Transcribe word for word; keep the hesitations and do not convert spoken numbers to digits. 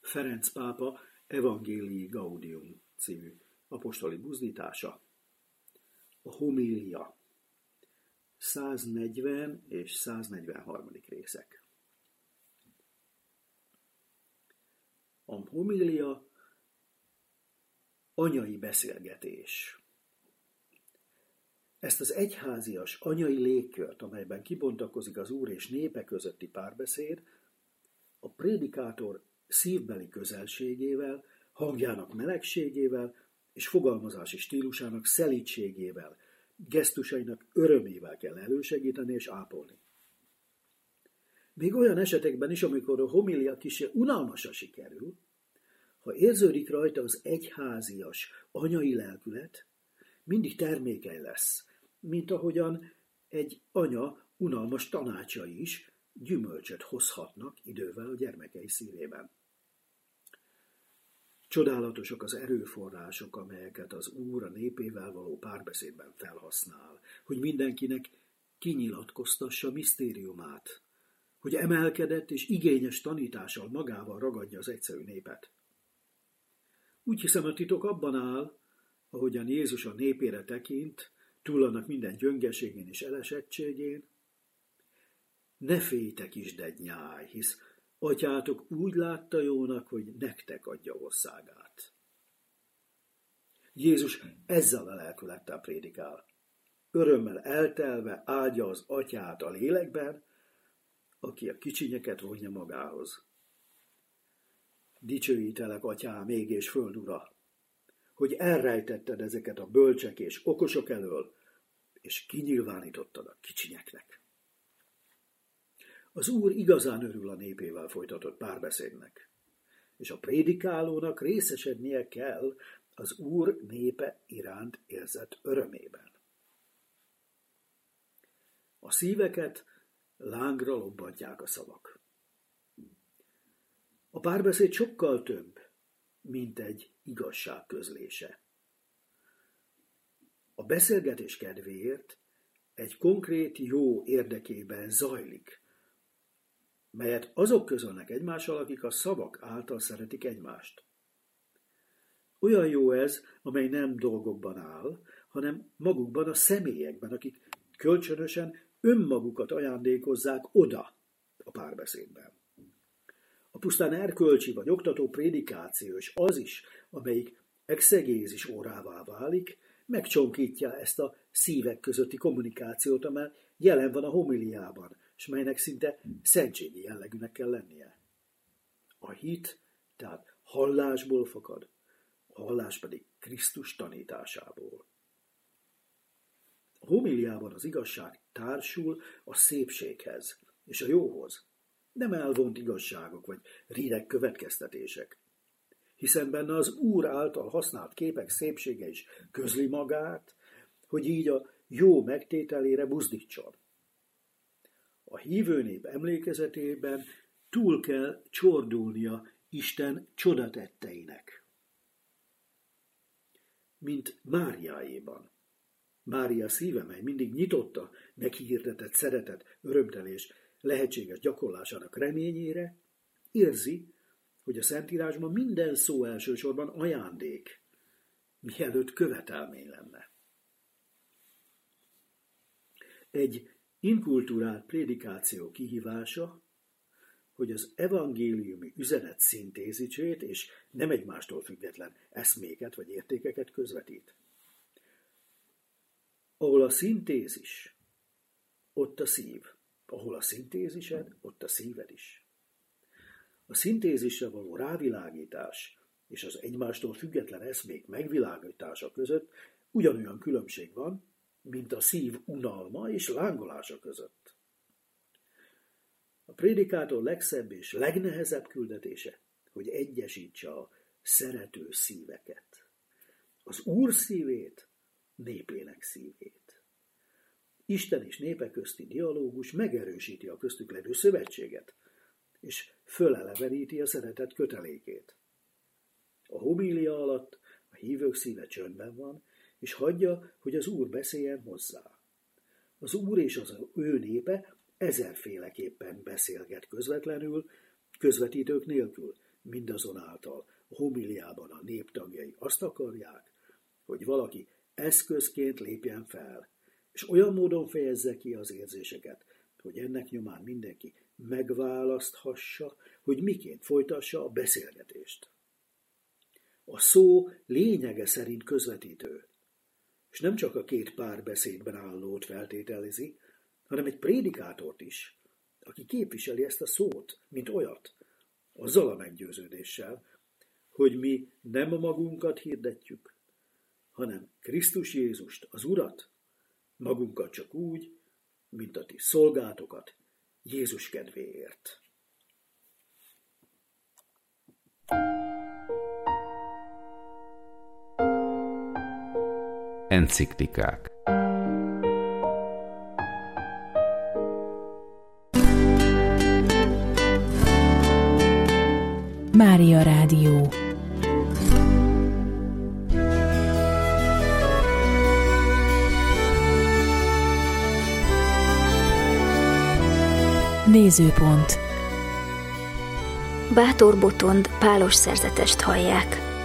Ferenc pápa Evangelii Gaudium című apostoli buzdítása. A homília. száznegyven és száznegyvenharmadik részek. A homília anyai beszélgetés. Ezt az egyházias anyai légkört, amelyben kibontakozik az Úr és népe közötti párbeszéd, a prédikátor szívbeli közelségével, hangjának melegségével és fogalmazási stílusának szelídségével, gesztusainak örömével kell elősegíteni és ápolni. Még olyan esetekben is, amikor a homilia kissé unalmasra sikerül, ha érződik rajta az egyházias anyai lelkület, mindig termékeny lesz, mint ahogyan egy anya unalmas tanácsai is gyümölcsöt hozhatnak idővel a gyermekei szívében. Csodálatosak az erőforrások, amelyeket az Úr a népével való párbeszédben felhasznál, hogy mindenkinek kinyilatkoztassa misztériumát, hogy emelkedett és igényes tanítással magával ragadja az egyszerű népet. Úgy hiszem, a titok abban áll, ahogyan Jézus a népére tekint, túl annak minden gyöngeségén és elesettségén: ne féltek is, de nyáj, hisz atyátok úgy látta jónak, hogy nektek adja országát. Jézus ezzel a lelkülettel prédikál. Örömmel eltelve áldja az atyát a lélekben, aki a kicsinyeket vonja magához. Dicsőítelek, atyám, ég és föld ura, hogy elrejtetted ezeket a bölcsek és okosok elől, és kinyilvánítottad a kicsinyeknek. Az Úr igazán örül a népével folytatott párbeszédnek, és a prédikálónak részesednie kell az Úr népe iránt érzett örömében. A szíveket lángra lobbantják a szavak. A párbeszéd sokkal több, mint egy igazság közlése. A beszélgetés kedvéért egy konkrét jó érdekében zajlik, melyet azok közölnek egymással, akik a szavak által szeretik egymást. Olyan jó ez, amely nem dolgokban áll, hanem magukban, a személyekben, akik kölcsönösen önmagukat ajándékozzák oda a párbeszédben. A pusztán erkölcsi vagy oktató prédikáció, és az is, amelyik exegézis órává válik, megcsonkítja ezt a szívek közötti kommunikációt, amely jelen van a homiliában, és melynek szinte szentségi jellegűnek kell lennie. A hit tehát hallásból fakad, a hallás pedig Krisztus tanításából. A homiliában az igazság társul a szépséghez és a jóhoz, nem elvont igazságok vagy rideg következtetések, hiszen benne az Úr által használt képek szépsége is közli magát, hogy így a jó megtételére buzdítson. A hívő nép emlékezetében túl kell csordulnia Isten csodatetteinek, mint Máriáéban. Mária szíve, mely mindig nyitotta neki hirdetett szeretet, örömtelés lehetséges gyakorlásának reményére, érzi, hogy a Szentírásban minden szó elsősorban ajándék, mielőtt követelmény lenne. Egy inkulturált prédikáció kihívása, hogy az evangéliumi üzenet szintézisét és nem egymástól független eszméket vagy értékeket közvetít. Ahol a szintézis, ott a szív. Ahol a szintézised, ott a szíved is. A szintézisre való rávilágítás és az egymástól független eszmék megvilágítása között ugyanolyan különbség van, mint a szív unalma és lángolása között. A prédikátor legszebb és legnehezebb küldetése, hogy egyesítse a szerető szíveket. Az Úr szívét, népének szívét. Isten és népe közti dialógus megerősíti a köztük levő szövetséget, és föleleveníti a szeretet kötelékét. A homília alatt a hívők szíve csöndben van, és hagyja, hogy az Úr beszéljen hozzá. Az Úr és az ő népe ezerféleképpen beszélget közvetlenül, közvetítők nélkül, Mindazonáltal a homiliában a néptagjai azt akarják, hogy valaki eszközként lépjen fel, és olyan módon fejezze ki az érzéseket, hogy ennek nyomán mindenki megválaszthassa, hogy miként folytassa a beszélgetést. A szó lényege szerint közvetítő, és nem csak a két párbeszédben állót feltételezi, hanem egy prédikátort is, aki képviseli ezt a szót, mint olyat, azzal a meggyőződéssel, hogy mi nem magunkat hirdetjük, hanem Krisztus Jézust, az Urat, magunkat csak úgy, mint a ti szolgátokat Jézus kedvéért. Enciklikák. Mária Rádió. Nézőpont. Bátor Botond pálos szerzetest hallják.